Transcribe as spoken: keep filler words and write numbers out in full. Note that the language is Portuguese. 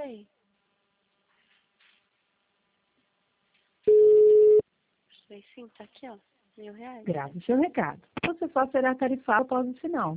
sei. Sei sim, tá aqui, ó. Mil reais. Grave seu recado. Você só será tarifado após o sinal.